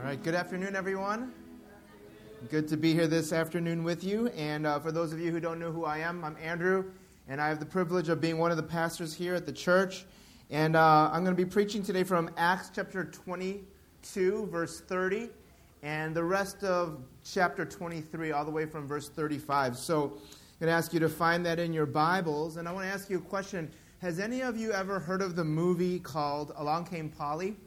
right, good afternoon, everyone. Good to be here this afternoon with you. And for those of you who don't know who I am, I'm Andrew, and I have the privilege of being one of the pastors here at the church. And I'm going to be preaching today from Acts chapter 22, verse 30, and the rest of chapter 23, all the way from verse 35. So I'm going to ask you to find that in your Bibles. And I want to ask you a question. Has any of you ever heard of the movie called Along Came Polly?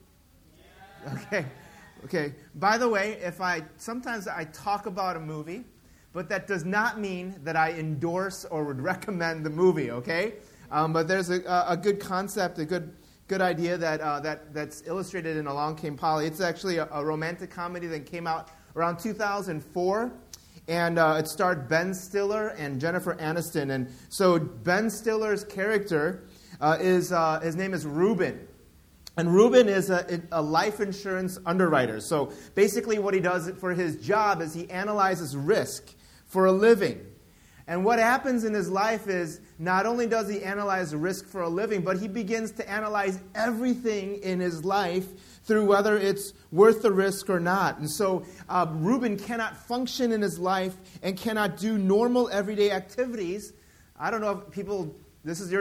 Yeah. Okay. By the way, sometimes I talk about a movie, but that does not mean that I endorse or would recommend the movie, okay? But there's a good concept, a good idea that's illustrated in Along Came Polly. It's actually a romantic comedy that came out around 2004, and it starred Ben Stiller and Jennifer Aniston. And so Ben Stiller's character his name is Reuben. And Reuben is a life insurance underwriter. So basically what he does for his job is he analyzes risk for a living. And what happens in his life is not only does he analyze risk for a living, but he begins to analyze everything in his life through whether it's worth the risk or not. And so Reuben cannot function in his life and cannot do normal everyday activities. I don't know if people... This is your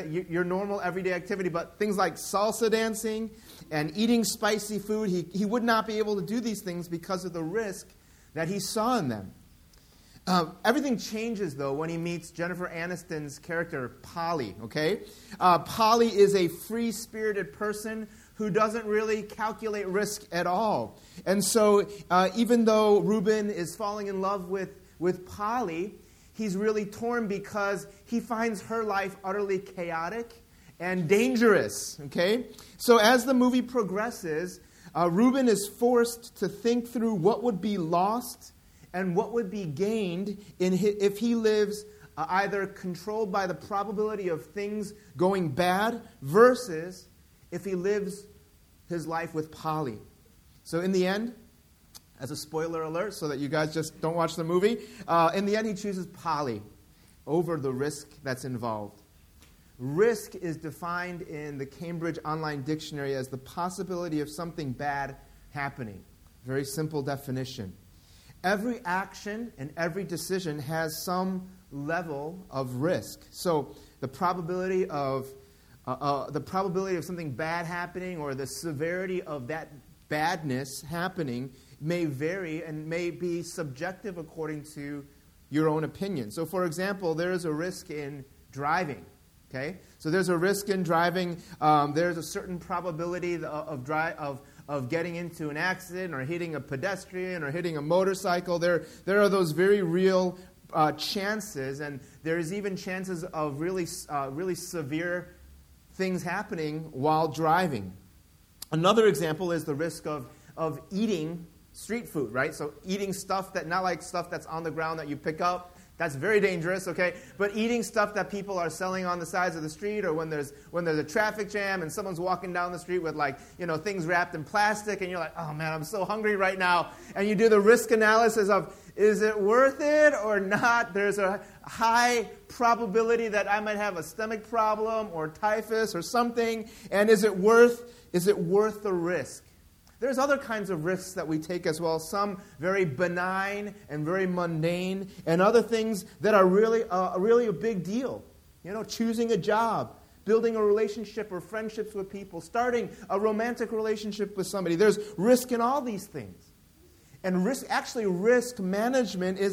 normal everyday activity, but things like salsa dancing and eating spicy food, he would not be able to do these things because of the risk that he saw in them. Everything changes, though, when he meets Jennifer Aniston's character, Polly, okay? Polly is a free-spirited person who doesn't really calculate risk at all. And so even though Reuben is falling in love with Polly, he's really torn because he finds her life utterly chaotic and dangerous, okay? So as the movie progresses, Reuben is forced to think through what would be lost and what would be gained if he lives either controlled by the probability of things going bad versus if he lives his life with Polly. So in the end, as a spoiler alert, so that you guys just don't watch the movie, in the end he chooses Polly over the risk that's involved. Risk is defined in the Cambridge Online Dictionary as the possibility of something bad happening. Very simple definition. Every action and every decision has some level of risk. So the probability of something bad happening or the severity of that badness happening may vary and may be subjective according to your own opinion. So, for example, there is a risk in driving. Okay, so there's a risk in driving. There's a certain probability of getting into an accident or hitting a pedestrian or hitting a motorcycle. There are those very real chances, and there's even chances of really severe things happening while driving. Another example is the risk of eating street food, right? So eating stuff not like stuff that's on the ground that you pick up. That's very dangerous, okay? But eating stuff that people are selling on the sides of the street, or when there's a traffic jam and someone's walking down the street with things wrapped in plastic, and you're like, oh man, I'm so hungry right now. And you do the risk analysis of, is it worth it or not? There's a high probability that I might have a stomach problem or typhus or something. And is it worth the risk? There's other kinds of risks that we take as well, some very benign and very mundane, and other things that are really a big deal. You know, choosing a job, building a relationship or friendships with people, starting a romantic relationship with somebody. There's risk in all these things. And risk management is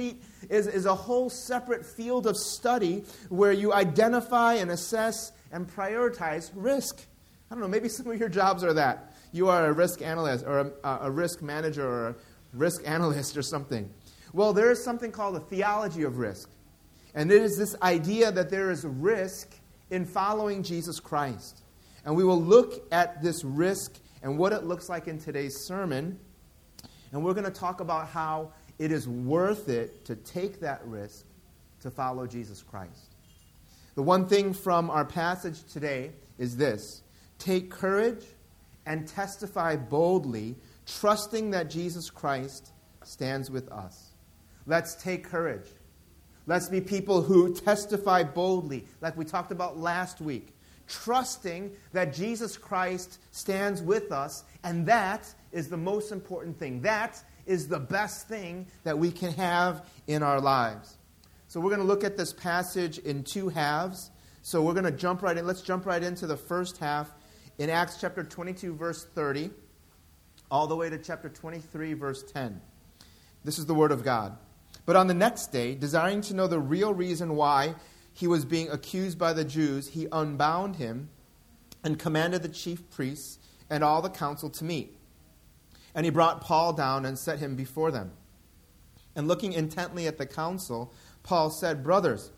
a whole separate field of study where you identify and assess and prioritize risk. I don't know, maybe some of your jobs are that. You are a risk analyst or a risk manager or a risk analyst or something. Well, there is something called a theology of risk. And it is this idea that there is risk in following Jesus Christ. And we will look at this risk and what it looks like in today's sermon. And we're going to talk about how it is worth it to take that risk to follow Jesus Christ. The one thing from our passage today is this: take courage and testify boldly, trusting that Jesus Christ stands with us. Let's take courage. Let's be people who testify boldly, like we talked about last week, trusting that Jesus Christ stands with us, and that is the most important thing. That is the best thing that we can have in our lives. So we're going to look at this passage in two halves. So we're going to jump right in. Let's jump right into the first half in Acts chapter 22, verse 30, all the way to chapter 23, verse 10. This is the word of God. But on the next day, desiring to know the real reason why he was being accused by the Jews, he unbound him and commanded the chief priests and all the council to meet. And he brought Paul down and set him before them. And looking intently at the council, Paul said, "Brothers,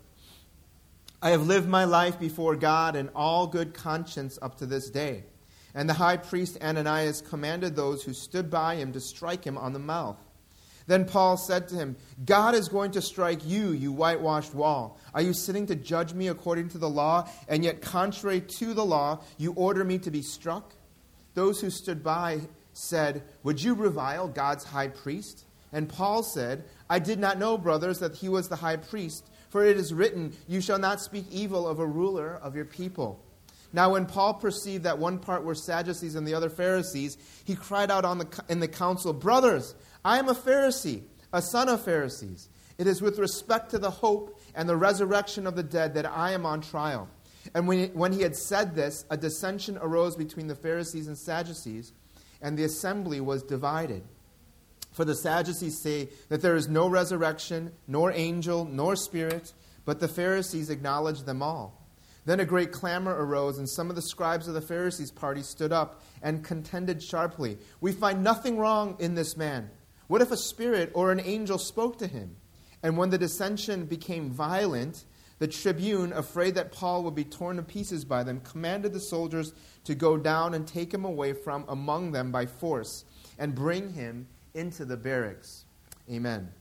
I have lived my life before God in all good conscience up to this day." And the high priest Ananias commanded those who stood by him to strike him on the mouth. Then Paul said to him, "God is going to strike you, you whitewashed wall. Are you sitting to judge me according to the law, and yet contrary to the law, you order me to be struck?" Those who stood by said, "Would you revile God's high priest?" And Paul said, "I did not know, brothers, that he was the high priest, for it is written, 'You shall not speak evil of a ruler of your people.'" Now when Paul perceived that one part were Sadducees and the other Pharisees, he cried out in the council, "Brothers, I am a Pharisee, a son of Pharisees. It is with respect to the hope and the resurrection of the dead that I am on trial." And when he had said this, a dissension arose between the Pharisees and Sadducees, and the assembly was divided. For the Sadducees say that there is no resurrection, nor angel, nor spirit, but the Pharisees acknowledge them all. Then a great clamor arose, and some of the scribes of the Pharisees' party stood up and contended sharply. "We find nothing wrong in this man. What if a spirit or an angel spoke to him?" And when the dissension became violent, the tribune, afraid that Paul would be torn to pieces by them, commanded the soldiers to go down and take him away from among them by force and bring him into the barracks. Amen.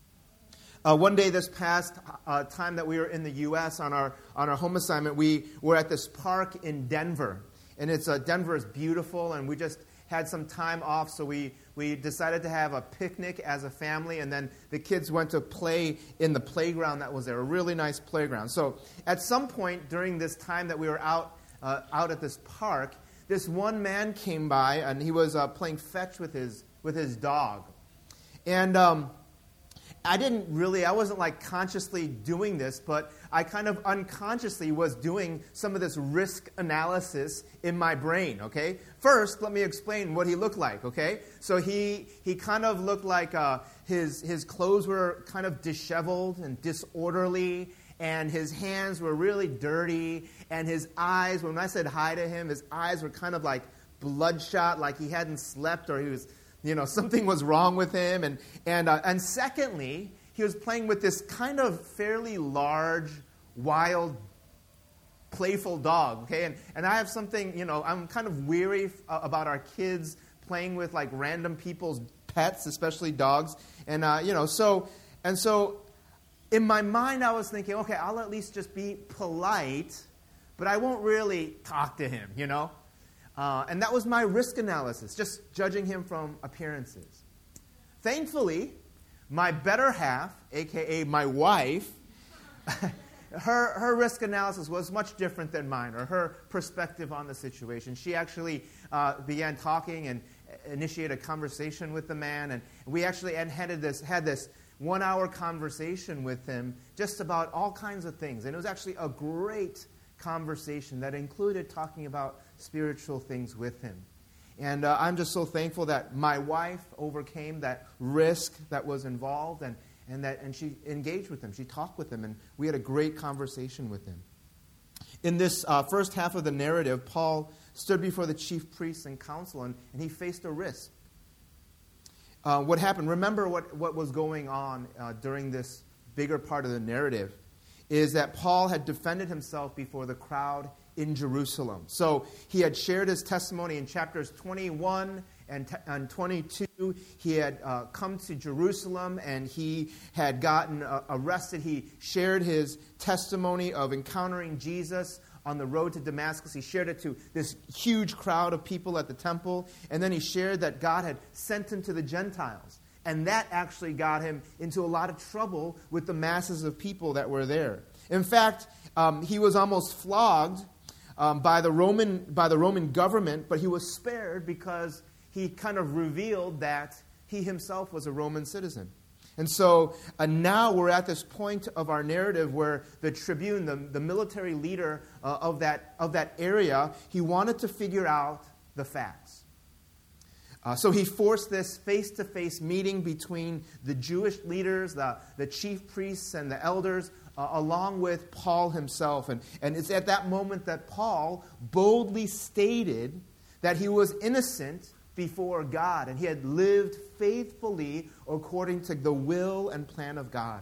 One day this past time that we were in the U.S. on our home assignment, we were at this park in Denver. And Denver is beautiful, and we just had some time off, so we decided to have a picnic as a family, and then the kids went to play in the playground that was there, a really nice playground. So at some point during this time that we were out at this park, this one man came by, and he was playing fetch with his dog. And I wasn't like consciously doing this, but I kind of unconsciously was doing some of this risk analysis in my brain, okay? First, let me explain what he looked like, okay? So he kind of looked like his clothes were kind of disheveled and disorderly, and his hands were really dirty, and his eyes, when I said hi to him, his eyes were kind of like bloodshot, like he hadn't slept or he was... something was wrong with him. And secondly, he was playing with this kind of fairly large, wild, playful dog, okay? And I have something, I'm kind of weary about our kids playing with, like, random people's pets, especially dogs. And, so in my mind, I was thinking, okay, I'll at least just be polite, but I won't really talk to him, And that was my risk analysis, just judging him from appearances. Thankfully, my better half, a.k.a. my wife, her risk analysis was much different than mine, or her perspective on the situation. She actually began talking and initiated a conversation with the man, and we actually had this 1-hour conversation with him just about all kinds of things. And it was actually a great conversation that included talking about spiritual things with him. And I'm just so thankful that my wife overcame that risk that was involved, and she engaged with him. She talked with him, and we had a great conversation with him. In this first half of the narrative, Paul stood before the chief priests and council, and he faced a risk. What happened? Remember what was going on during this bigger part of the narrative is that Paul had defended himself before the crowd in Jerusalem. So he had shared his testimony in chapters 21 and 22. He had come to Jerusalem, and he had gotten arrested. He shared his testimony of encountering Jesus on the road to Damascus. He shared it to this huge crowd of people at the temple. And then he shared that God had sent him to the Gentiles. And that actually got him into a lot of trouble with the masses of people that were there. In fact, he was almost flogged by the Roman government, but he was spared because he kind of revealed that he himself was a Roman citizen. And so now we're at this point of our narrative where the tribune, the military leader of that area, he wanted to figure out the facts. So he forced this face-to-face meeting between the Jewish leaders, the chief priests and the elders, along with Paul himself. And it's at that moment that Paul boldly stated that he was innocent before God, and he had lived faithfully according to the will and plan of God.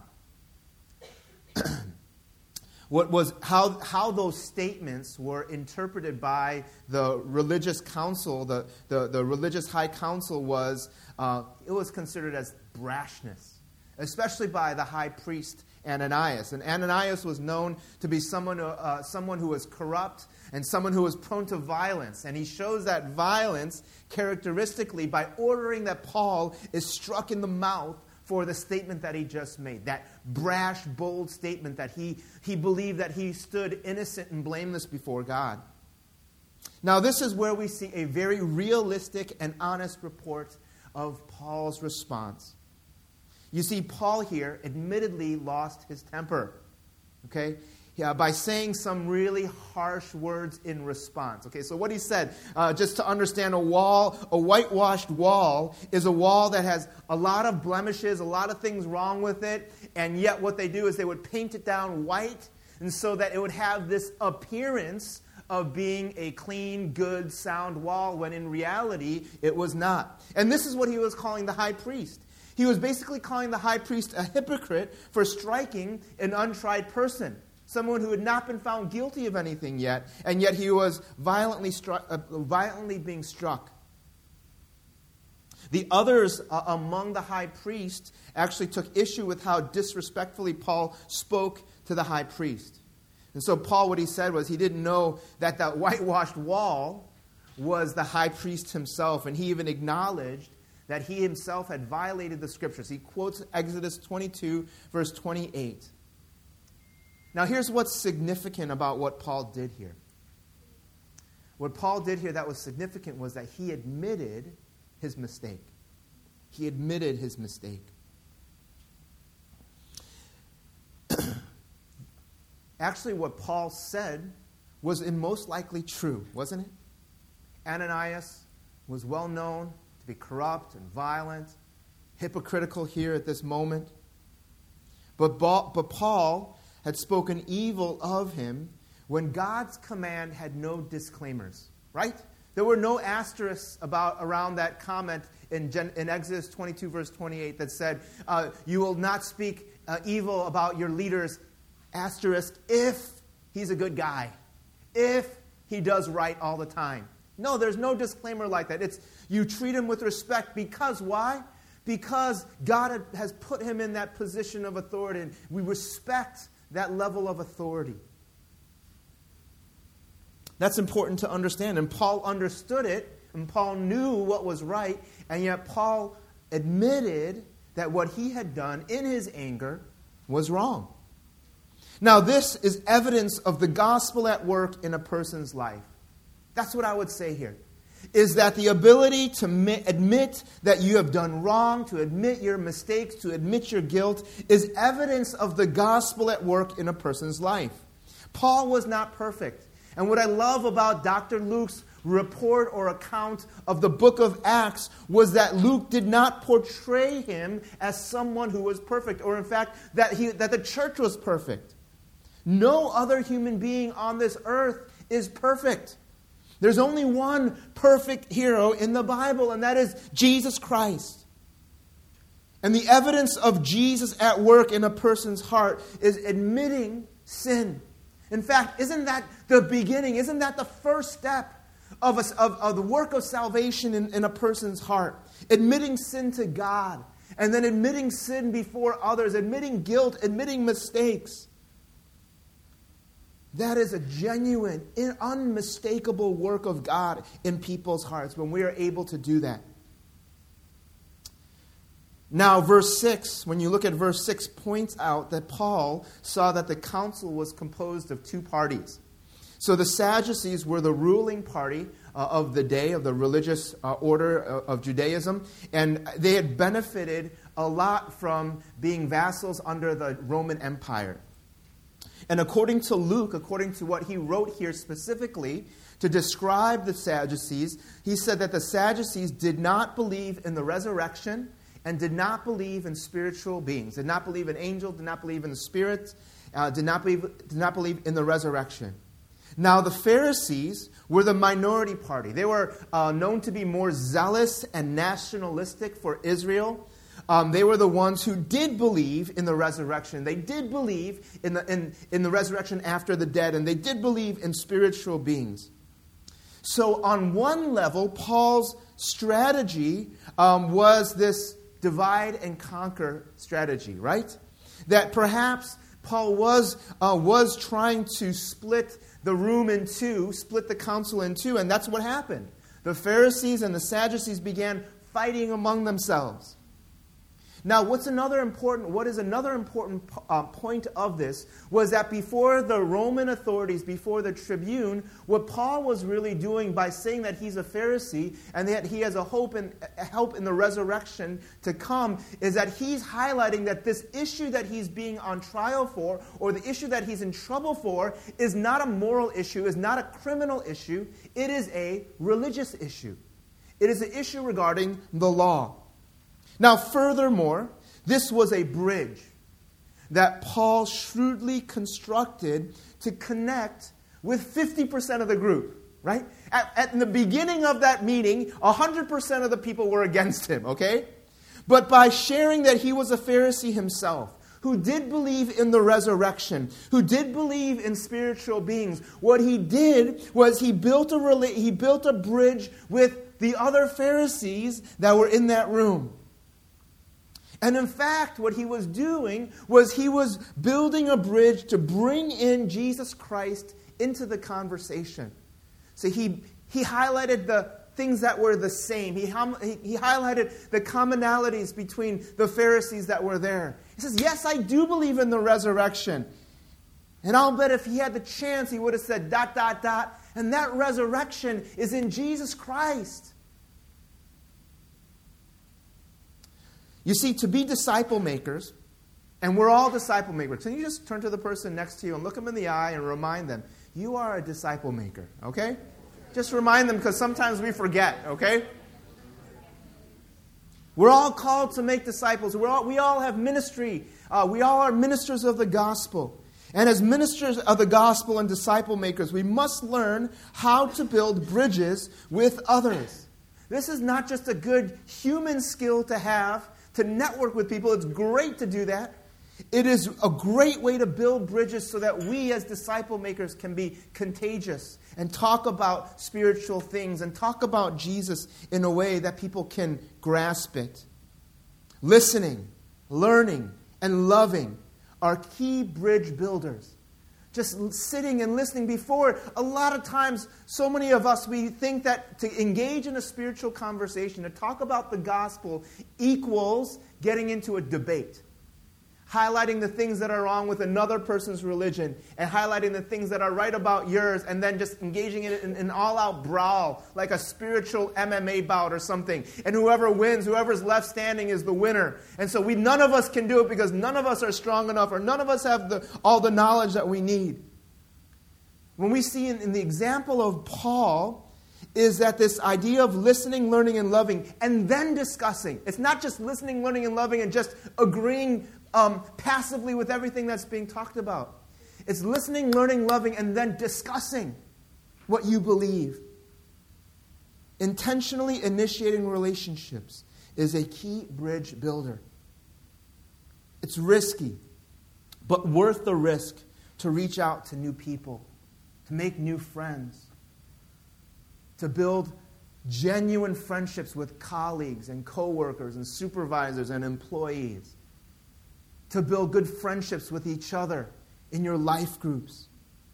How those statements were interpreted by the religious council, the religious high council was, it was considered as brashness, especially by the high priest Ananias. And Ananias was known to be someone who was corrupt and someone who was prone to violence. And he shows that violence characteristically by ordering that Paul is struck in the mouth for the statement that he just made. That brash, bold statement that he believed that he stood innocent and blameless before God. Now this is where we see a very realistic and honest report of Paul's response. You see, Paul here admittedly lost his temper. Okay? By saying some really harsh words in response. Okay, so what he said, just to understand, a whitewashed wall is a wall that has a lot of blemishes, a lot of things wrong with it, and yet what they do is they would paint it down white, and so that it would have this appearance of being a clean, good, sound wall, when in reality it was not. And this is what he was calling the high priest. He was basically calling the high priest a hypocrite for striking an untried person. Someone who had not been found guilty of anything yet, and yet he was violently being struck. The others among the high priest actually took issue with how disrespectfully Paul spoke to the high priest. And so Paul, what he said was he didn't know that that whitewashed wall was the high priest himself, and he even acknowledged that he himself had violated the Scriptures. He quotes Exodus 22, verse 28. Now, here's what's significant about what Paul did here. What Paul did here that was significant was that he admitted his mistake. He admitted his mistake. Actually, what Paul said was most likely true, wasn't it? Ananias was well known to be corrupt and violent, hypocritical here at this moment. But Paul had spoken evil of him when God's command had no disclaimers, right? There were no asterisks around that comment in Exodus 22, verse 28 that said, you will not speak evil about your leaders, asterisk, if he's a good guy, if he does right all the time. No, there's no disclaimer like that. It's you treat him with respect because why? Because God has put him in that position of authority, and we respect that level of authority. That's important to understand. And Paul understood it, and Paul knew what was right, and yet Paul admitted that what he had done in his anger was wrong. Now, this is evidence of the gospel at work in a person's life. That's what I would say here. Is that the ability to admit that you have done wrong, to admit your mistakes, to admit your guilt, is evidence of the gospel at work in a person's life. Paul was not perfect. And what I love about Dr. Luke's report or account of the book of Acts was that Luke did not portray him as someone who was perfect, or in fact, that the church was perfect. No other human being on this earth is perfect. There's only one perfect hero in the Bible, and that is Jesus Christ. And the evidence of Jesus at work in a person's heart is admitting sin. In fact, isn't that the beginning? Isn't that the first step of the work of salvation in a person's heart? Admitting sin to God, and then admitting sin before others, admitting guilt, admitting mistakes. That is a genuine, unmistakable work of God in people's hearts when we are able to do that. Now, verse 6, when you look at verse 6, points out that Paul saw that the council was composed of two parties. So the Sadducees were the ruling party of the day, of the religious order of Judaism. And they had benefited a lot from being vassals under the Roman Empire. And according to Luke, according to what he wrote here specifically to describe the Sadducees, he said that the Sadducees did not believe in the resurrection and did not believe in spiritual beings, did not believe in angels, did not believe in the spirits, did not believe in the resurrection. Now, the Pharisees were the minority party. They were known to be more zealous and nationalistic for Israel. They were the ones who did believe in the resurrection. They did believe in the resurrection after the dead, and they did believe in spiritual beings. So on one level, Paul's strategy was this divide and conquer strategy, right? That perhaps Paul was trying to split the room in two, split the council in two, and that's what happened. The Pharisees and the Sadducees began fighting among themselves. Now, what is another important point of this was that before the Roman authorities, before the tribune, what Paul was really doing by saying that he's a Pharisee and that he has a hope in the resurrection to come is that he's highlighting that this issue that he's being on trial for, or the issue that he's in trouble for, is not a moral issue, is not a criminal issue. It is a religious issue. It is an issue regarding the law. Now, furthermore, this was a bridge that Paul shrewdly constructed to connect with 50% of the group, right? At the beginning of that meeting, 100% of the people were against him, okay? But by sharing that he was a Pharisee himself, who did believe in the resurrection, who did believe in spiritual beings, what he did was he built a bridge with the other Pharisees that were in that room. And in fact, what he was doing was he was building a bridge to bring in Jesus Christ into the conversation. So he highlighted the things that were the same. He highlighted the commonalities between the Pharisees that were there. He says, yes, I do believe in the resurrection. And I'll bet if he had the chance, he would have said ... And that resurrection is in Jesus Christ. You see, to be disciple makers, and we're all disciple makers. Can you just turn to the person next to you and look them in the eye and remind them, you are a disciple maker, okay? Just remind them, because sometimes we forget, okay? We're all called to make disciples. We all have ministry. We all are ministers of the gospel. And as ministers of the gospel and disciple makers, we must learn how to build bridges with others. This is not just a good human skill to have, to network with people. It's great to do that. It is a great way to build bridges so that we as disciple makers can be contagious and talk about spiritual things and talk about Jesus in a way that people can grasp it. Listening, learning, and loving are key bridge builders. Just sitting and listening before, a lot of times, so many of us, we think that to engage in a spiritual conversation, to talk about the gospel, equals getting into a debate. Highlighting the things that are wrong with another person's religion and highlighting the things that are right about yours, and then just engaging in an all-out brawl like a spiritual MMA bout or something. And whoever wins, whoever's left standing is the winner. And so none of us can do it because none of us are strong enough or none of us have all the knowledge that we need. When we see in the example of Paul is that this idea of listening, learning, and loving, and then discussing. It's not just listening, learning, and loving and just agreeing passively with everything that's being talked about. It's listening, learning, loving, and then discussing what you believe. Intentionally initiating relationships is a key bridge builder. It's risky, but worth the risk to reach out to new people, to make new friends, to build genuine friendships with colleagues and coworkers and supervisors and employees, to build good friendships with each other in your life groups.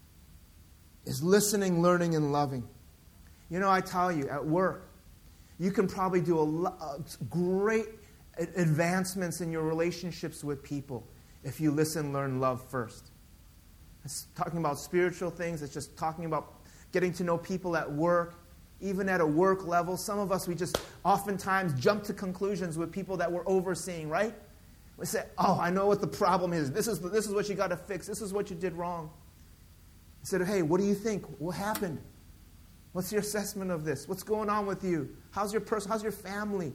Is listening, learning, and loving. You know, I tell you, at work, you can probably do great advancements in your relationships with people if you listen, learn, love first. It's talking about spiritual things. It's just talking about getting to know people at work. even at a work level. Some of us, we just oftentimes jump to conclusions with people that we're overseeing, right? We say, oh, I know what the problem is. This is what you got to fix. This is what you did wrong. Instead of, hey, what do you think? What happened? What's your assessment of this? What's going on with you? How's your person? How's your family?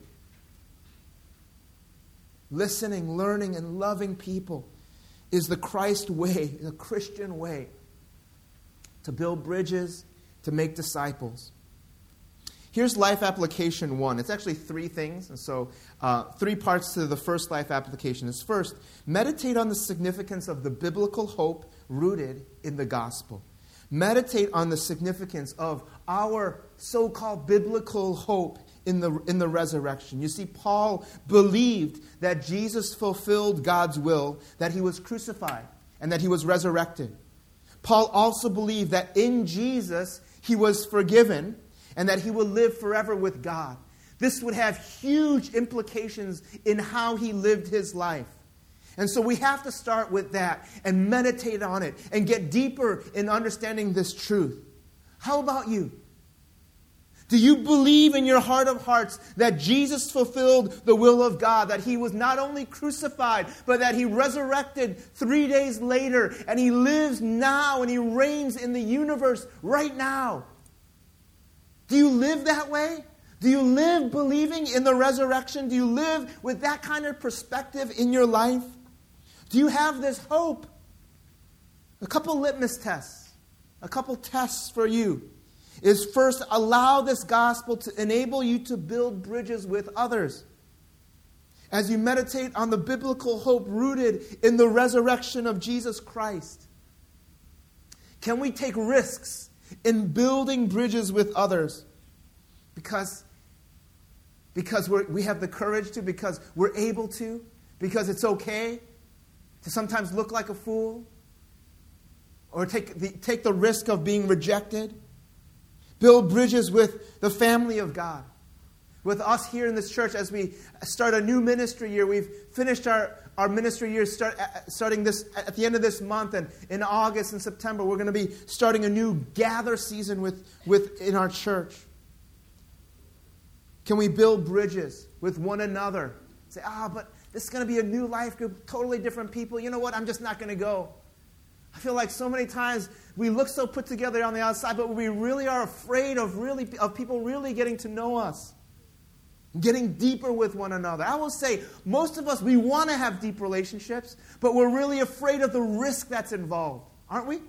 Listening, learning, and loving people is the Christ way, the Christian way to build bridges, to make disciples. Here's life application 1. It's actually 3 things. And so 3 parts to the first life application is first, meditate on the significance of the biblical hope rooted in the gospel. Meditate on the significance of our so-called biblical hope in the resurrection. You see, Paul believed that Jesus fulfilled God's will, that he was crucified, and that he was resurrected. Paul also believed that in Jesus he was forgiven, and that he will live forever with God. This would have huge implications in how he lived his life. And so we have to start with that and meditate on it and get deeper in understanding this truth. How about you? Do you believe in your heart of hearts that Jesus fulfilled the will of God, that he was not only crucified, but that he resurrected 3 days later, and he lives now and he reigns in the universe right now? Do you live that way? Do you live believing in the resurrection? Do you live with that kind of perspective in your life? Do you have this hope? A couple litmus tests, a couple tests for you is first, allow this gospel to enable you to build bridges with others. As you meditate on the biblical hope rooted in the resurrection of Jesus Christ, can we take risks in building bridges with others? Because we have the courage to, because we're able to, because it's okay to sometimes look like a fool, or take the risk of being rejected. Build bridges with the family of God. With us here in this church as we start a new ministry year. We've finished our ministry year starting this at the end of this month, and in August and September we're going to be starting a new gather season in our church. Can we build bridges with one another? Say, but this is going to be a new life group, totally different people. You know what? I'm just not going to go. I feel like so many times we look so put together on the outside, but we really are afraid of people really getting to know us, getting deeper with one another. I will say, most of us, we want to have deep relationships, but we're really afraid of the risk that's involved, aren't we?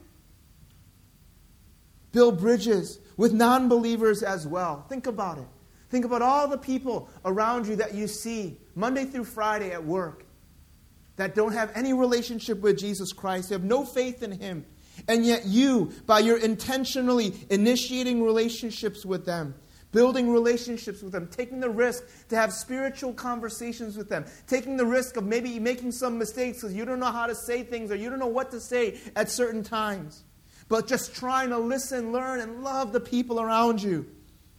Build bridges with non-believers as well. Think about it. Think about all the people around you that you see Monday through Friday at work that don't have any relationship with Jesus Christ. They have no faith in him. And yet you, by your intentionally initiating relationships with them, building relationships with them, taking the risk to have spiritual conversations with them, taking the risk of maybe making some mistakes because you don't know how to say things or you don't know what to say at certain times, but just trying to listen, learn, and love the people around you.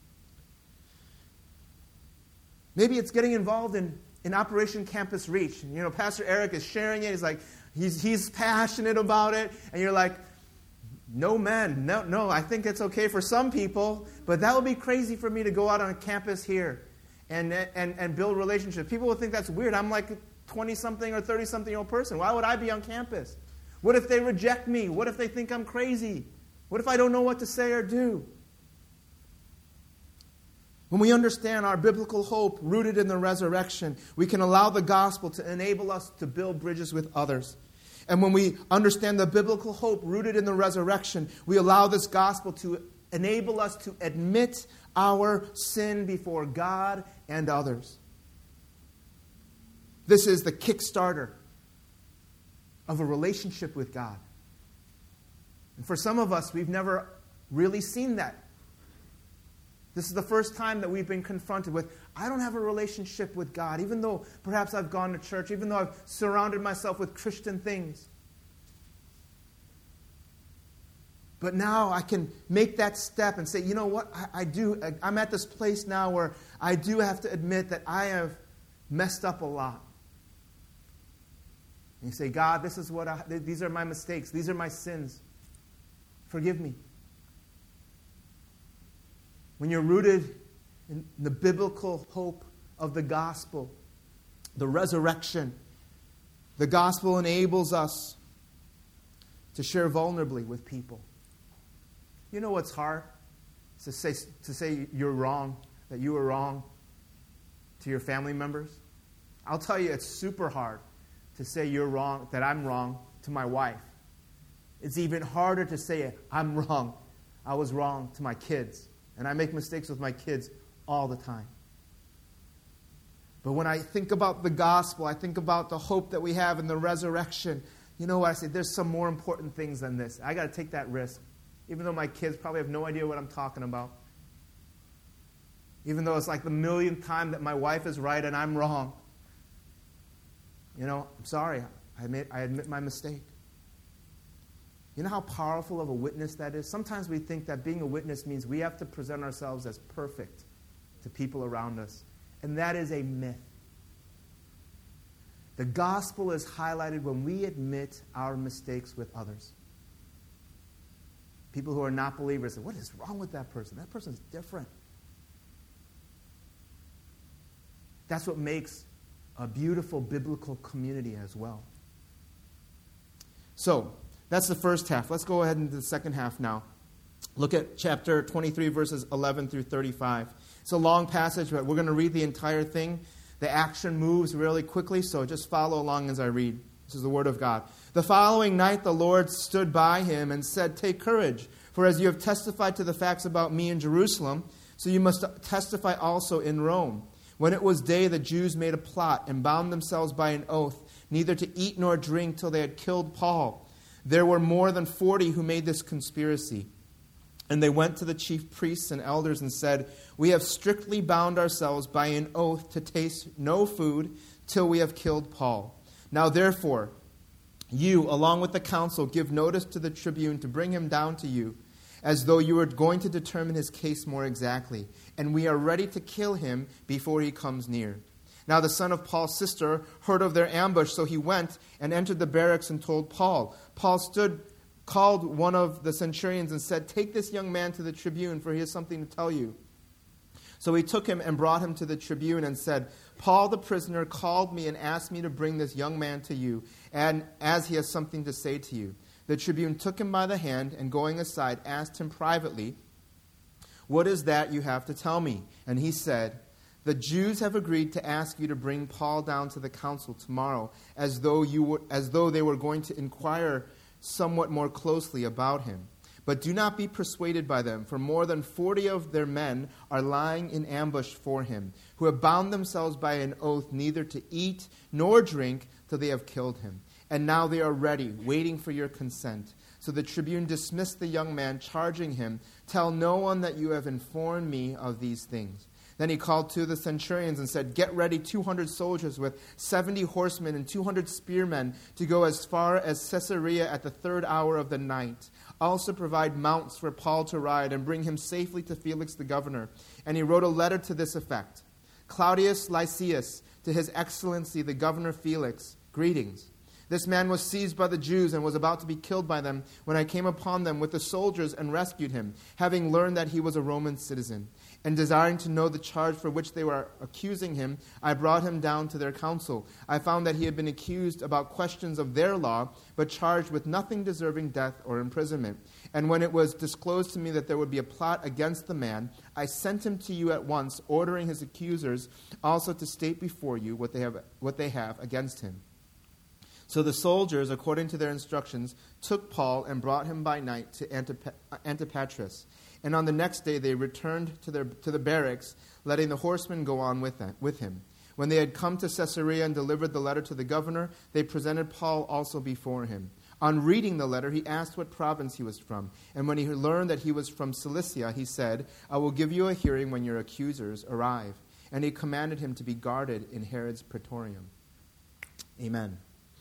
Maybe it's getting involved in Operation Campus Reach. And, Pastor Eric is sharing it. He's like, he's passionate about it. And you're like, no, I think it's okay for some people, but that would be crazy for me to go out on campus here and build relationships. People would think that's weird. I'm like a 20-something or 30-something-year-old person. Why would I be on campus? What if they reject me? What if they think I'm crazy? What if I don't know what to say or do? When we understand our biblical hope rooted in the resurrection, we can allow the gospel to enable us to build bridges with others. And when we understand the biblical hope rooted in the resurrection, we allow this gospel to enable us to admit our sin before God and others. This is the kickstarter of a relationship with God. And for some of us, we've never really seen that. This is the first time that we've been confronted with, I don't have a relationship with God, even though perhaps I've gone to church, even though I've surrounded myself with Christian things. But now I can make that step and say, you know what, I'm at this place now where I do have to admit that I have messed up a lot. And you say, God, these are my mistakes, these are my sins. Forgive me. when you're rooted in the biblical hope of the gospel, the resurrection, the gospel enables us to share vulnerably with people. You know what's hard? To say you're wrong, that you were wrong to your family members. I'll tell you, it's super hard to say you're wrong, that I'm wrong to my wife. It's even harder to say I'm wrong. I was wrong to my kids. And I make mistakes with my kids all the time. But when I think about the gospel, I think about the hope that we have in the resurrection. You know what I say? There's some more important things than this. I got to take that risk. Even though my kids probably have no idea what I'm talking about. Even though it's like the millionth time that my wife is right and I'm wrong. You know, I'm sorry. I admit my mistake. You know how powerful of a witness that is? Sometimes we think that being a witness means we have to present ourselves as perfect to people around us. And that is a myth. The gospel is highlighted when we admit our mistakes with others. People who are not believers say, what is wrong with that person? That person's different. That's what makes a beautiful biblical community as well. So, that's the first half. Let's go ahead into the second half now. Look at chapter 23, verses 11 through 35. It's a long passage, but we're going to read the entire thing. The action moves really quickly, so just follow along as I read. This is the word of God. The following night the Lord stood by him and said, "Take courage, for as you have testified to the facts about me in Jerusalem, so you must testify also in Rome." When it was day, the Jews made a plot and bound themselves by an oath, neither to eat nor drink till they had killed Paul. There were more than 40 who made this conspiracy. And they went to the chief priests and elders and said, "We have strictly bound ourselves by an oath to taste no food till we have killed Paul. Now therefore, you, along with the council, give notice to the tribune to bring him down to you, as though you were going to determine his case more exactly. And we are ready to kill him before he comes near." Now the son of Paul's sister heard of their ambush, so he went and entered the barracks and told Paul. Paul called one of the centurions and said, "Take this young man to the tribune, for he has something to tell you." So he took him and brought him to the tribune and said, "Paul the prisoner called me and asked me to bring this young man to you, and as he has something to say to you." The tribune took him by the hand and going aside asked him privately, "What is that you have to tell me?" And he said, "The Jews have agreed to ask you to bring Paul down to the council tomorrow, as though they were going to inquire somewhat more closely about him. But do not be persuaded by them, for more than 40 of their men are lying in ambush for him, who have bound themselves by an oath neither to eat nor drink till they have killed him. And now they are ready, waiting for your consent." So the tribune dismissed the young man, charging him, "Tell no one that you have informed me of these things." Then he called two of the centurions and said, "Get ready 200 soldiers with 70 horsemen and 200 spearmen to go as far as Caesarea at the 3rd hour of the night. Also provide mounts for Paul to ride and bring him safely to Felix the governor." And he wrote a letter to this effect: "Claudius Lysias, to his excellency the governor Felix, greetings. This man was seized by the Jews and was about to be killed by them when I came upon them with the soldiers and rescued him, having learned that he was a Roman citizen. And desiring to know the charge for which they were accusing him, I brought him down to their council. I found that he had been accused about questions of their law, but charged with nothing deserving death or imprisonment. And when it was disclosed to me that there would be a plot against the man, I sent him to you at once, ordering his accusers also to state before you what they have against him." So the soldiers, according to their instructions, took Paul and brought him by night to Antipatris. And on the next day they returned to the barracks, letting the horsemen go on with him. When they had come to Caesarea and delivered the letter to the governor, they presented Paul also before him. On reading the letter, he asked what province he was from. And when he learned that he was from Cilicia, he said, "I will give you a hearing when your accusers arrive." And he commanded him to be guarded in Herod's praetorium. Amen.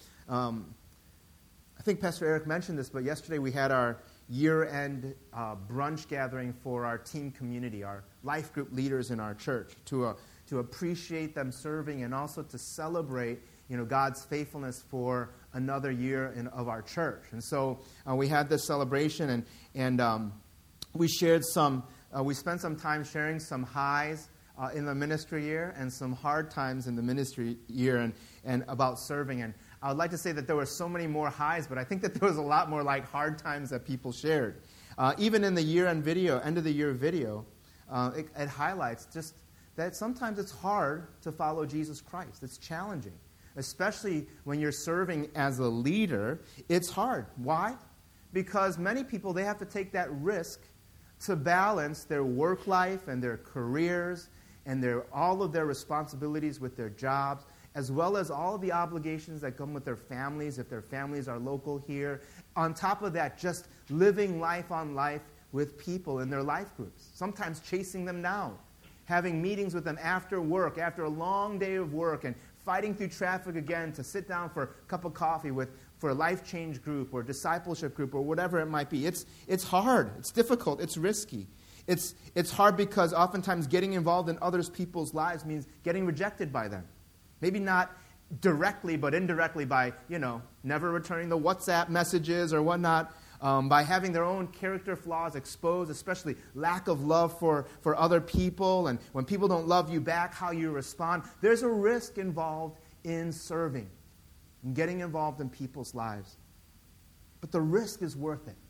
I think Pastor Eric mentioned this, but yesterday we had our year-end brunch gathering for our teen community, our life group leaders in our church, to appreciate them serving and also to celebrate, God's faithfulness for another year of our church. And so we had this celebration, and we shared some we spent some time sharing some highs in the ministry year and some hard times in the ministry year and about serving. And I would like to say that there were so many more highs, but I think that there was a lot more like hard times that people shared. Even in the year-end video, end-of-the-year video, it highlights just that sometimes it's hard to follow Jesus Christ. It's challenging, especially when you're serving as a leader. It's hard. Why? Because many people, they have to take that risk to balance their work life and their careers and all of their responsibilities with their jobs, as well as all of the obligations that come with their families, if their families are local here. On top of that, just living life on life with people in their life groups, sometimes chasing them down, having meetings with them after work, after a long day of work, and fighting through traffic again to sit down for a cup of coffee for a life change group or discipleship group or whatever it might be. It's hard. It's difficult. It's risky. It's hard because oftentimes getting involved in other people's lives means getting rejected by them. Maybe not directly, but indirectly by, never returning the WhatsApp messages or whatnot, by having their own character flaws exposed, especially lack of love for other people, and when people don't love you back, how you respond. There's a risk involved in serving and getting involved in people's lives. But the risk is worth it.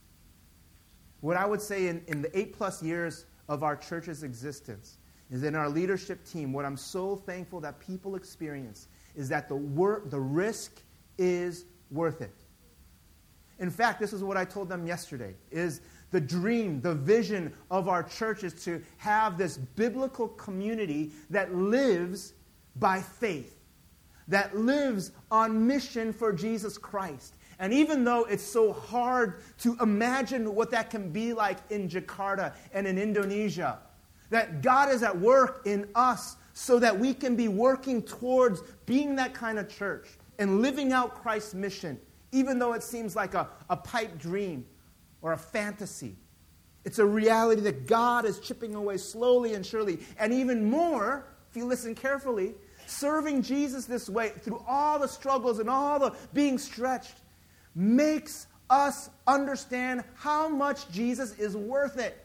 What I would say in the 8+ years of our church's existence is in our leadership team, what I'm so thankful that people experience is that the risk is worth it. In fact, this is what I told them yesterday, is the dream, the vision of our church is to have this biblical community that lives by faith, that lives on mission for Jesus Christ. And even though it's so hard to imagine what that can be like in Jakarta and in Indonesia, that God is at work in us so that we can be working towards being that kind of church and living out Christ's mission, even though it seems like a pipe dream or a fantasy. It's a reality that God is chipping away slowly and surely. And even more, if you listen carefully, serving Jesus this way, through all the struggles and all the being stretched, makes us understand how much Jesus is worth it.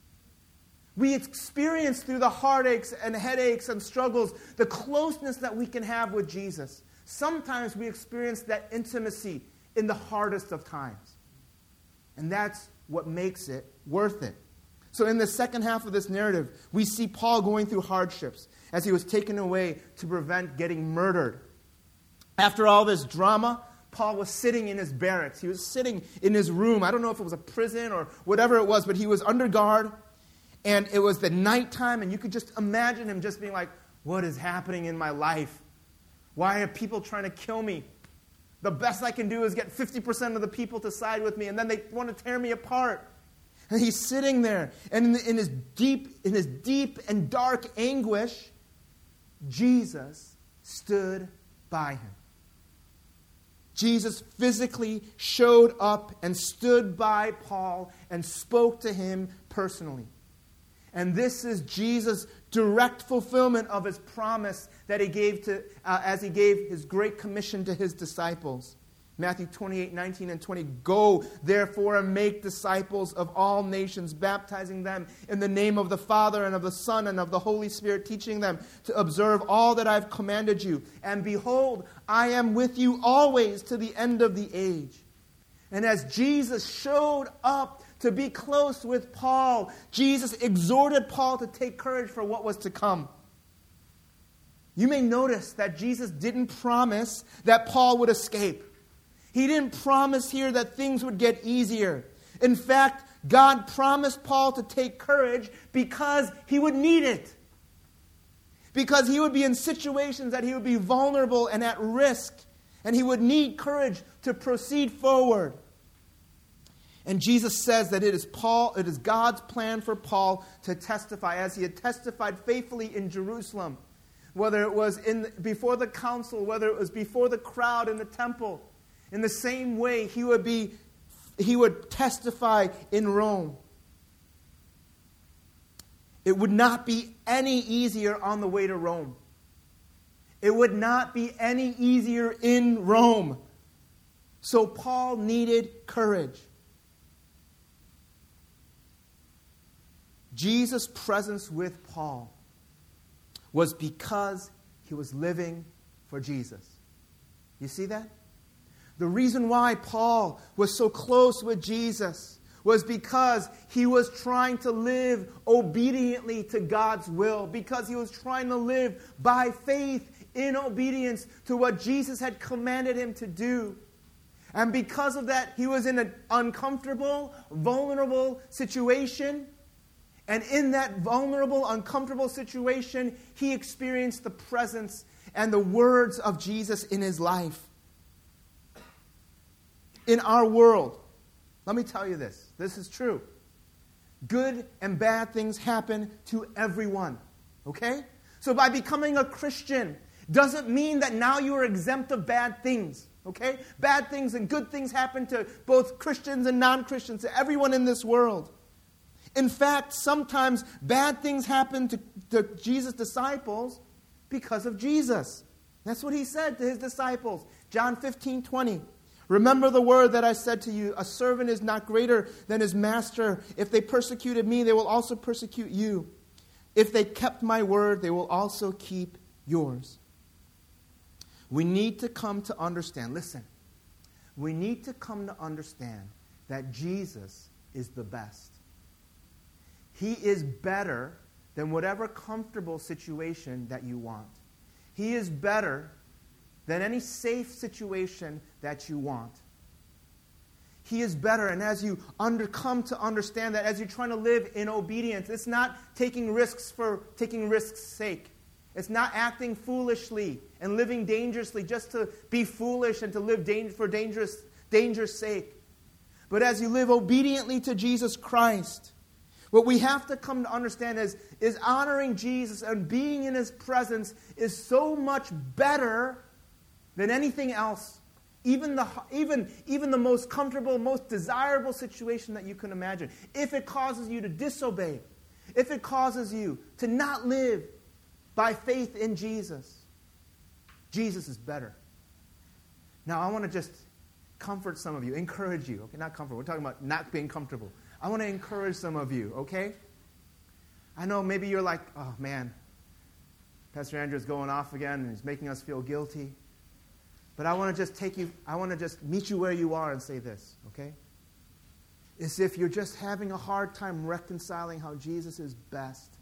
We experience through the heartaches and headaches and struggles the closeness that we can have with Jesus. Sometimes we experience that intimacy in the hardest of times. And that's what makes it worth it. So in the second half of this narrative, we see Paul going through hardships as he was taken away to prevent getting murdered. After all this drama, Paul was sitting in his barracks. He was sitting in his room. I don't know if it was a prison or whatever it was, but he was under guard. And it was the nighttime, and you could just imagine him just being like, what is happening in my life? Why are people trying to kill me? The best I can do is get 50% of the people to side with me, and then they want to tear me apart. And he's sitting there, and in his deep and dark anguish, Jesus stood by him. Jesus physically showed up and stood by Paul and spoke to him personally. And this is Jesus' direct fulfillment of his promise that he gave as he gave his great commission to his disciples. Matthew 28:19 and 20. Go, therefore, and make disciples of all nations, baptizing them in the name of the Father and of the Son and of the Holy Spirit, teaching them to observe all that I've commanded you. And behold, I am with you always to the end of the age. And as Jesus showed up to be close with Paul, Jesus exhorted Paul to take courage for what was to come. You may notice that Jesus didn't promise that Paul would escape. He didn't promise here that things would get easier. In fact, God promised Paul to take courage because he would need it. Because he would be in situations that he would be vulnerable and at risk. And he would need courage to proceed forward. And Jesus says that it is God's plan for Paul to testify, as he had testified faithfully in Jerusalem, whether it was before the council, whether it was before the crowd in the temple. In the same way, he would testify in Rome. It would not be any easier on the way to Rome. It would not be any easier in Rome. So Paul needed courage. Jesus' presence with Paul was because he was living for Jesus. You see that? The reason why Paul was so close with Jesus was because he was trying to live obediently to God's will, because he was trying to live by faith in obedience to what Jesus had commanded him to do. And because of that, he was in an uncomfortable, vulnerable situation. And in that vulnerable, uncomfortable situation, he experienced the presence and the words of Jesus in his life. In our world, let me tell you this. This is true. Good and bad things happen to everyone. Okay? So by becoming a Christian doesn't mean that now you are exempt of bad things. Okay? Bad things and good things happen to both Christians and non-Christians, to everyone in this world. In fact, sometimes bad things happen to Jesus' disciples because of Jesus. That's what he said to his disciples. John 15:20. Remember the word that I said to you, a servant is not greater than his master. If they persecuted me, they will also persecute you. If they kept my word, they will also keep yours. We need to come to understand, listen, we need to come to understand that Jesus is the best. He is better than whatever comfortable situation that you want. He is better than any safe situation that you want. He is better, and as you come to understand that, as you're trying to live in obedience, it's not taking risks for taking risks' sake. It's not acting foolishly and living dangerously just to be foolish and to live for dangerous sake. But as you live obediently to Jesus Christ, what we have to come to understand is honoring Jesus and being in his presence is so much better than anything else. Even the most comfortable, most desirable situation that you can imagine. If it causes you to disobey, if it causes you to not live by faith in Jesus, Jesus is better. Now, I want to just comfort some of you, encourage you. Okay, not comfort. We're talking about not being comfortable. I want to encourage some of you, okay? I know maybe you're like, oh man, Pastor Andrew's going off again and he's making us feel guilty. But I want to just meet you where you are and say this, okay? Is if you're just having a hard time reconciling how Jesus is best,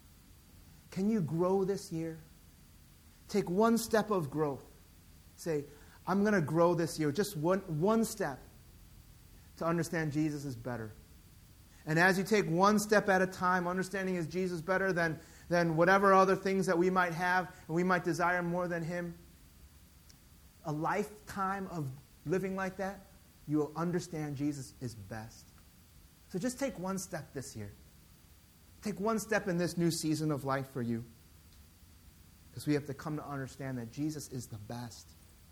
can you grow this year? Take one step of growth. Say, I'm going to grow this year, just one step to understand Jesus is better. And as you take one step at a time, understanding is Jesus better than whatever other things that we might have and we might desire more than him, a lifetime of living like that, you will understand Jesus is best. So just take one step this year. Take one step in this new season of life for you. Because we have to come to understand that Jesus is the best.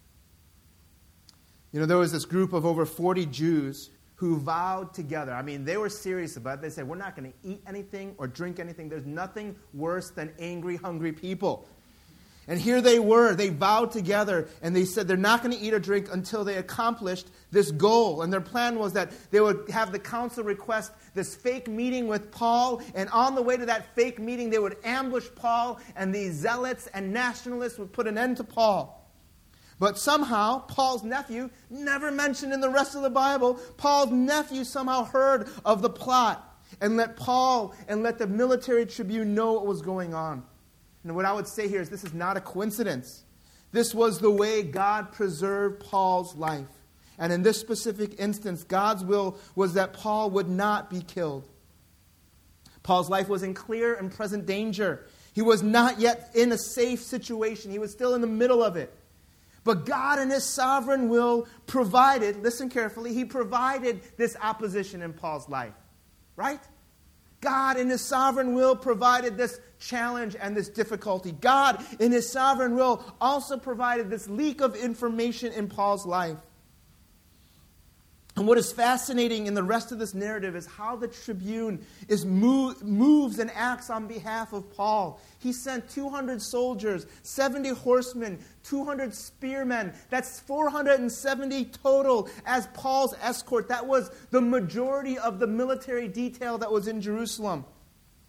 You know, there was this group of over 40 Jews who vowed together. I mean, they were serious about it. They said, we're not going to eat anything or drink anything. There's nothing worse than angry, hungry people. And here they were. They vowed together, and they said they're not going to eat or drink until they accomplished this goal. And their plan was that they would have the council request this fake meeting with Paul, and on the way to that fake meeting, they would ambush Paul, and these zealots and nationalists would put an end to Paul. But somehow, Paul's nephew, never mentioned in the rest of the Bible, Paul's nephew somehow heard of the plot and let Paul and let the military tribune know what was going on. And what I would say here is this is not a coincidence. This was the way God preserved Paul's life. And in this specific instance, God's will was that Paul would not be killed. Paul's life was in clear and present danger. He was not yet in a safe situation. He was still in the middle of it. But God in his sovereign will provided, listen carefully, he provided this opposition in Paul's life. Right? God in his sovereign will provided this challenge and this difficulty. God in his sovereign will also provided this leak of information in Paul's life. And what is fascinating in the rest of this narrative is how the tribune moves and acts on behalf of Paul. He sent 200 soldiers, 70 horsemen, 200 spearmen. That's 470 total as Paul's escort. That was the majority of the military detail that was in Jerusalem.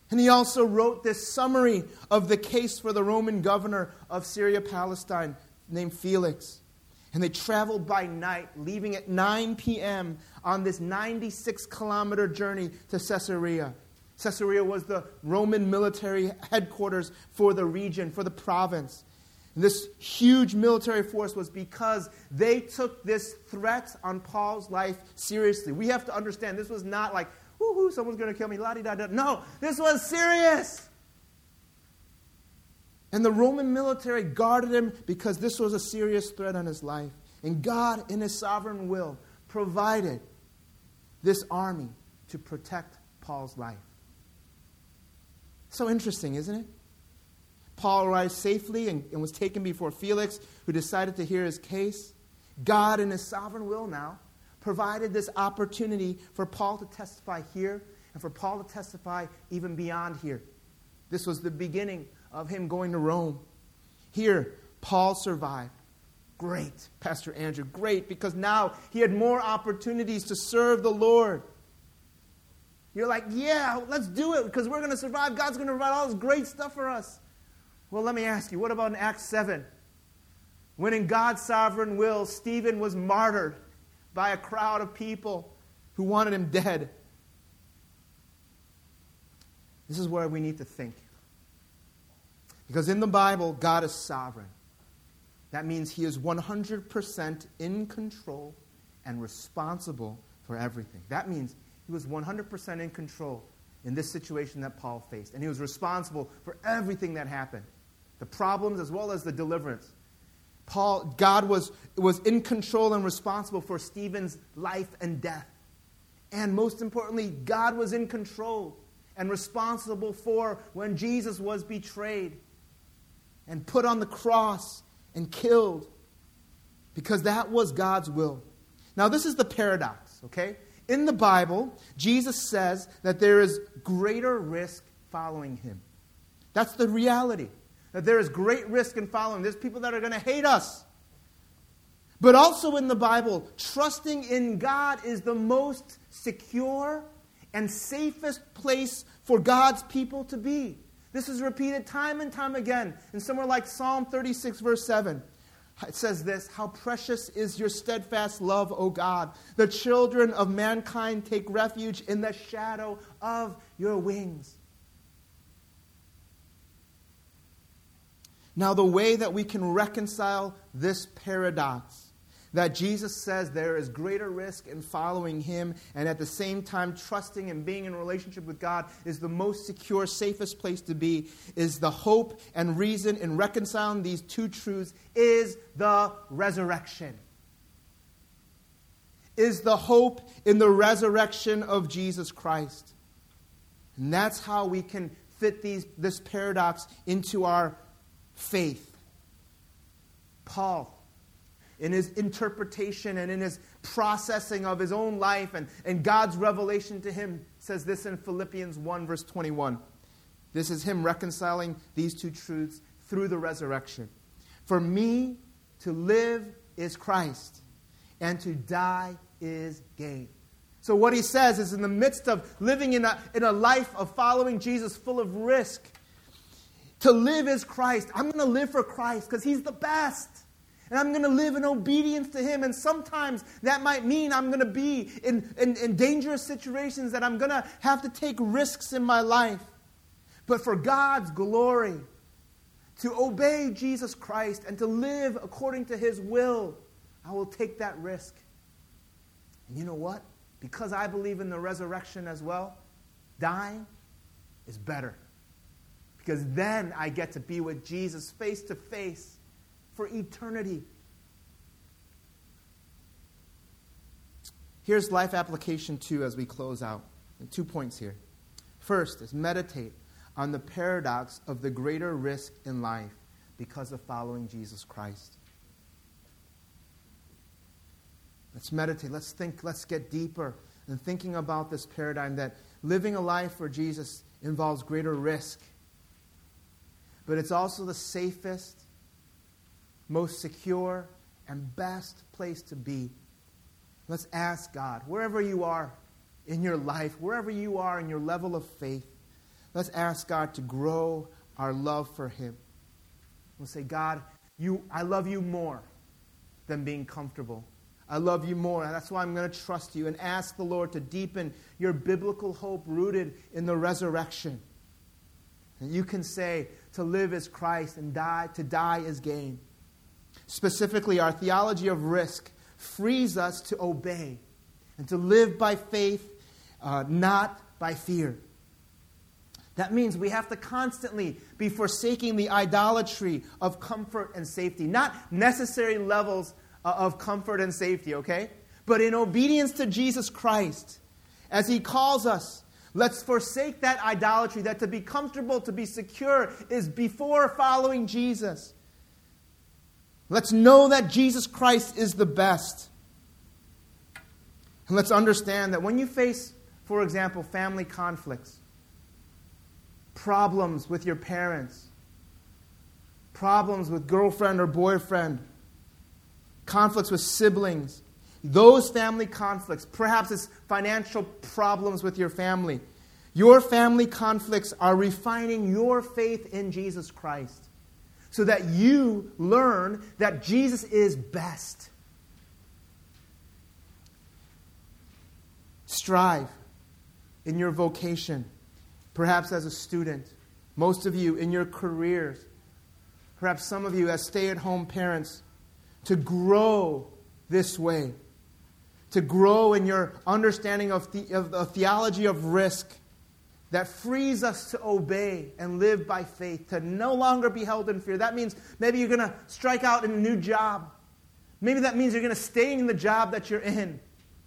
And he also wrote this summary of the case for the Roman governor of Syria, Palestine, named Felix. And they traveled by night, leaving at 9 p.m. on this 96-kilometer journey to Caesarea. Caesarea was the Roman military headquarters for the region, for the province. And this huge military force was because they took this threat on Paul's life seriously. We have to understand this was not like, woohoo, someone's going to kill me, la-di-da-da. No, this was serious. And the Roman military guarded him because this was a serious threat on his life. And God, in his sovereign will, provided this army to protect Paul's life. So interesting, isn't it? Paul arrived safely and was taken before Felix, who decided to hear his case. God, in his sovereign will now, provided this opportunity for Paul to testify here and for Paul to testify even beyond here. This was the beginning of him going to Rome. Here, Paul survived. Great, Pastor Andrew, great, because now he had more opportunities to serve the Lord. You're like, yeah, let's do it because we're going to survive. God's going to provide all this great stuff for us. Well, let me ask you, what about in Acts 7? When in God's sovereign will, Stephen was martyred by a crowd of people who wanted him dead. This is where we need to think. Because in the Bible, God is sovereign. That means he is 100% in control and responsible for everything. That means he was 100% in control in this situation that Paul faced. And he was responsible for everything that happened. The problems as well as the deliverance. God was in control and responsible for Stephen's life and death. And most importantly, God was in control and responsible for when Jesus was betrayed and put on the cross and killed. Because that was God's will. Now this is the paradox, okay? In the Bible, Jesus says that there is greater risk following him. That's the reality. That there is great risk in following. There's people that are going to hate us. But also in the Bible, trusting in God is the most secure and safest place for God's people to be. This is repeated time and time again. In somewhere like Psalm 36, verse 7. It says this, "How precious is your steadfast love, O God. The children of mankind take refuge in the shadow of your wings." Now, the way that we can reconcile this paradox, that Jesus says there is greater risk in following him and at the same time trusting and being in a relationship with God is the most secure, safest place to be, is the hope and reason in reconciling these two truths is the resurrection. Is the hope in the resurrection of Jesus Christ. And that's how we can fit this paradox into our faith. Paul, in his interpretation and in his processing of his own life and God's revelation to him, says this in Philippians 1, verse 21. This is him reconciling these two truths through the resurrection. "For me to live is Christ, and to die is gain." So what he says is in the midst of living in a life of following Jesus full of risk, to live is Christ. I'm going to live for Christ because he's the best. And I'm going to live in obedience to him. And sometimes that might mean I'm going to be in dangerous situations, that I'm going to have to take risks in my life. But for God's glory, to obey Jesus Christ and to live according to his will, I will take that risk. And you know what? Because I believe in the resurrection as well, dying is better. Because then I get to be with Jesus face to face for eternity. Here's life application 2 as we close out. 2 points here. First is meditate on the paradox of the greater risk in life because of following Jesus Christ. Let's meditate. Let's think. Let's get deeper in thinking about this paradigm that living a life for Jesus involves greater risk. But it's also the safest, most secure, and best place to be. Let's ask God, wherever you are in your life, wherever you are in your level of faith, let's ask God to grow our love for Him. We'll say, God, I love you more than being comfortable. I love you more, and that's why I'm going to trust you, and ask the Lord to deepen your biblical hope rooted in the resurrection. And you can say, to live is Christ and to die is gain. Specifically, our theology of risk frees us to obey and to live by faith, not by fear. That means we have to constantly be forsaking the idolatry of comfort and safety. Not necessary levels of comfort and safety, okay? But in obedience to Jesus Christ, as He calls us, let's forsake that idolatry, that to be comfortable, to be secure, is before following Jesus. Let's know that Jesus Christ is the best. And let's understand that when you face, for example, family conflicts, problems with your parents, problems with girlfriend or boyfriend, conflicts with siblings, those family conflicts, perhaps it's financial problems with your family. Your family conflicts are refining your faith in Jesus Christ so that you learn that Jesus is best. Strive in your vocation, perhaps as a student, most of you in your careers, perhaps some of you as stay-at-home parents, to grow this way, to grow in your understanding of the theology of risk that frees us to obey and live by faith, to no longer be held in fear. That means maybe you're going to strike out in a new job. Maybe that means you're going to stay in the job that you're in.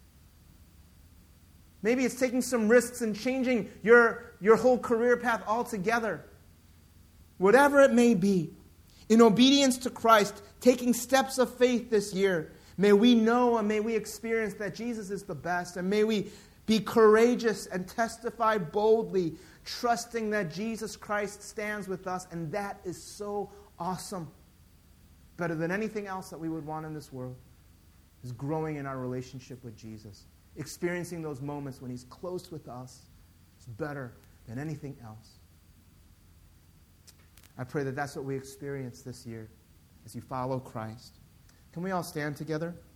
Maybe it's taking some risks and changing your whole career path altogether. Whatever it may be, in obedience to Christ, taking steps of faith this year, may we know and may we experience that Jesus is the best, and may we be courageous and testify boldly, trusting that Jesus Christ stands with us, and that is so awesome. Better than anything else that we would want in this world is growing in our relationship with Jesus. Experiencing those moments when He's close with us is better than anything else. I pray that that's what we experience this year as you follow Christ. Can we all stand together?